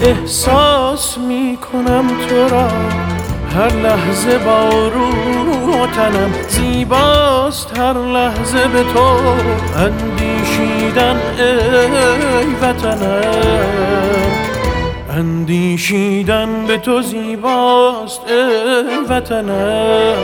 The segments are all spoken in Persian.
احساس میکنم تو را هر لحظه با روح تنم، زیباست هر لحظه به تو اندیشیدن ای وطنم، اندیشیدن به تو زیباست ای وطنم،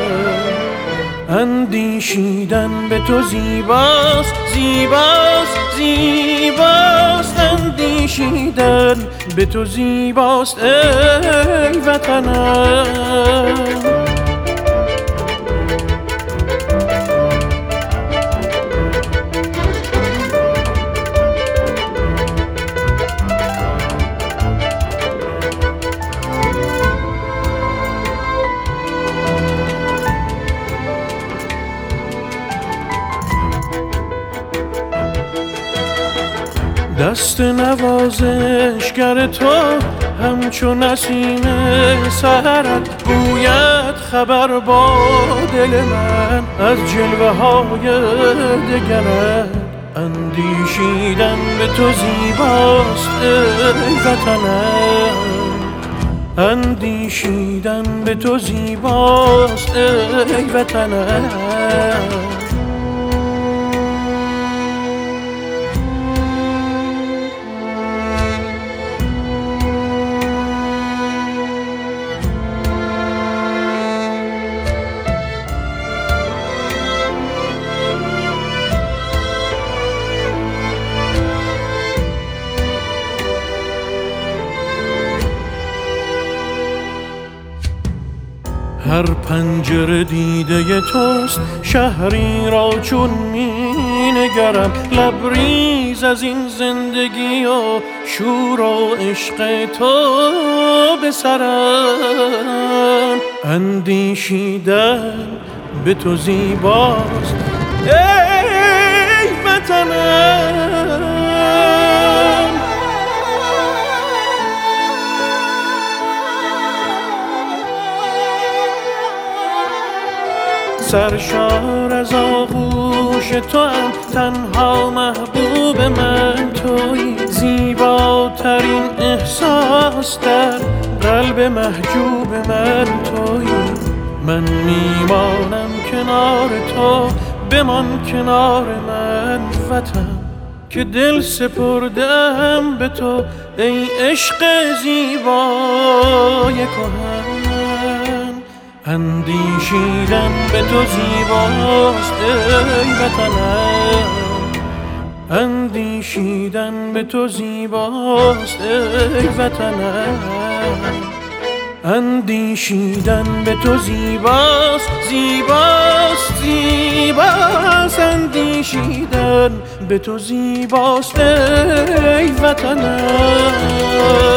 اندیشیدن به تو زیباست، زیباست، زیباست، اندیشیدن به تو زیباست ای وطنم. دست نوازشگر تو همچو نسیم سحرت گوید خبر با دل من از جلوه های دگرت، اندیشیدن به تو زیباست ای وطنم، اندیشیدن به تو زیباست ای وطنم. هر پنجره دیده توست، شهری را چون می نگرم، لبریز از این زندگی و شور و عشق تو به سرم، اندیشیدن به تو زیباست ای وطنم، سرشار از آغوش تو هم، تنها محبوب من تویی، زیباترین احساس در قلب محجوب من تویی، من میمانم کنار تو، بمان کنار من وطن که دل سپردم به تو ای عشق زیبای کهن، اندیشیدن به تو زیباست ای وطنم، اندیشیدن به تو زیباست ای وطنم، اندیشیدن به تو زیباست، زیباست، زیباست، اندیشیدن به تو زیباست ای وطنم.